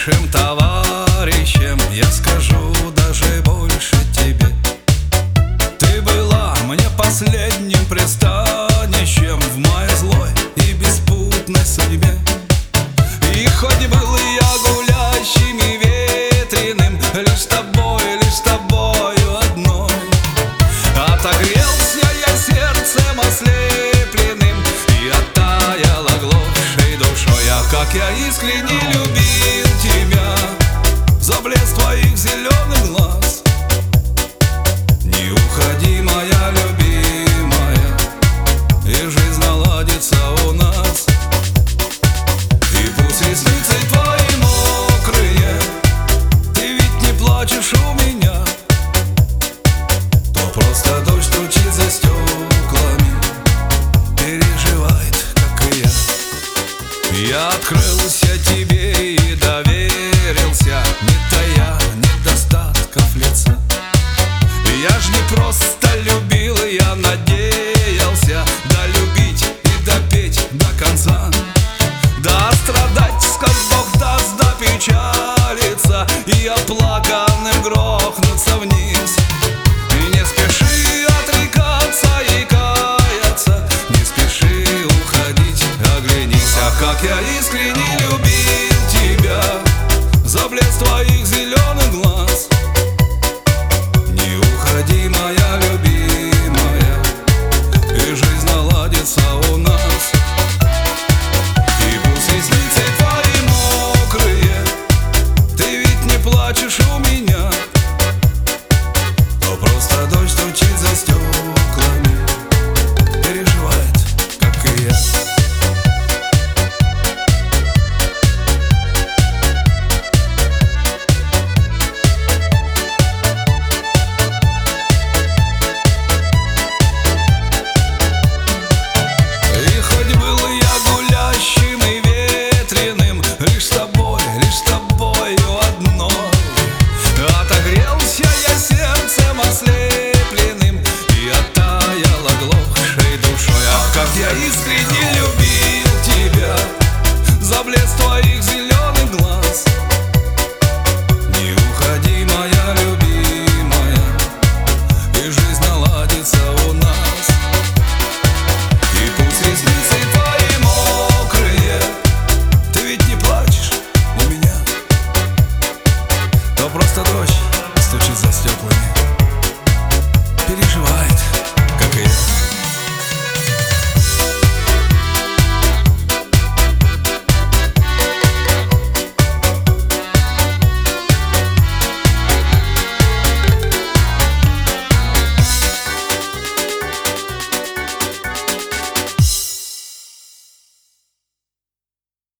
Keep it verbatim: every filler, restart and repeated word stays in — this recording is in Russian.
лучшим товарищем, я скажу даже больше тебе. Ты была мне последним пристанищем в моей злой и беспутной судьбе. И хоть был я гулящим и ветреным, лишь с тобой, лишь с тобою одной отогрелся я сердцем ослепленным и оттаял оглохшей душой. А как я искренне любил тебя за блеск твоих зеленых глаз. Не уходи, моя любимая, и жизнь наладится у нас. И пусть ресницы твои мокрые, ты ведь не плачешь у меня, то просто дождь стучит за стеклами, переживает, как и я. Я открылся тебе и доверился, не тая недостатков лица. Я ж не просто любил, я надеялся долюбить и допеть до конца. Да страдать, сколь Бог даст, да печалиться и оплаканным грохнуться вниз. И не спеши отрекаться и каяться, не спеши уходить, оглянись. А как я искренне любил тебя за блеск твоих зеленых глаз. Не уходи, моя любимая,